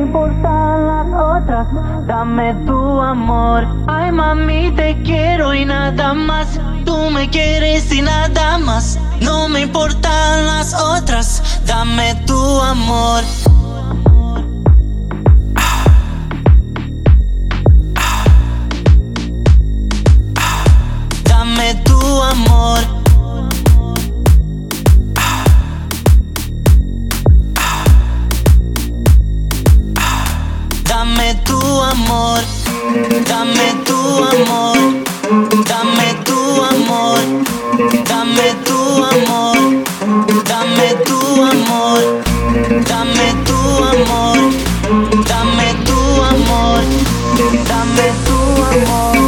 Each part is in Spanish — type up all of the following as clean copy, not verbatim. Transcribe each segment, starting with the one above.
importan las otras, dame tu amor. Ay mami, te quiero y nada más. Tú me quieres y nada más. No me importan las otras, dame tu amor. Dame tu amor. Dame tu amor. Dame tu amor. Dame tu amor. Dame tu amor. Dame tu amor. Dame tu amor. Dame tu amor. Dame tu amor.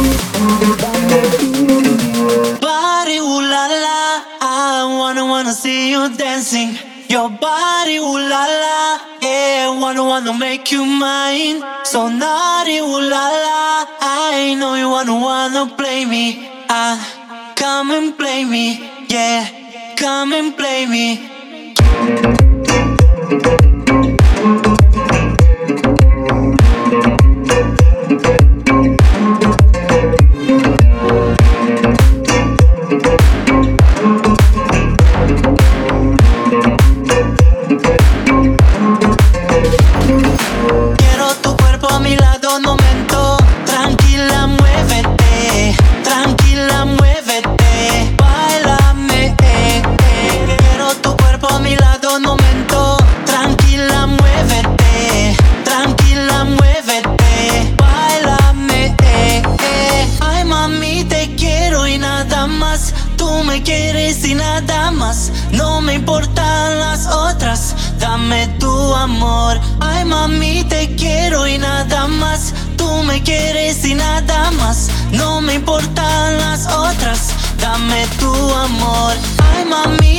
Body, ooh la la, I wanna see you dancing. Your body, ooh la la, yeah, wanna make you mine. So naughty, ooh la la, I know you wanna play me. Come and play me, yeah, come and play me. Quiero tu cuerpo a mi lado un momento. Tranquila, muévete. Tranquila, muévete. Báilame, Quiero tu cuerpo a mi lado un momento. Tranquila, muévete. Tranquila, muévete. Báilame, Ay mami, te quiero y nada más. Tú me quieres y nada más. No me importan las otras, dame tu amor. Ay mami, te quiero y nada más. Tú me quieres y nada más. No me importan las otras, dame tu amor. Ay mami.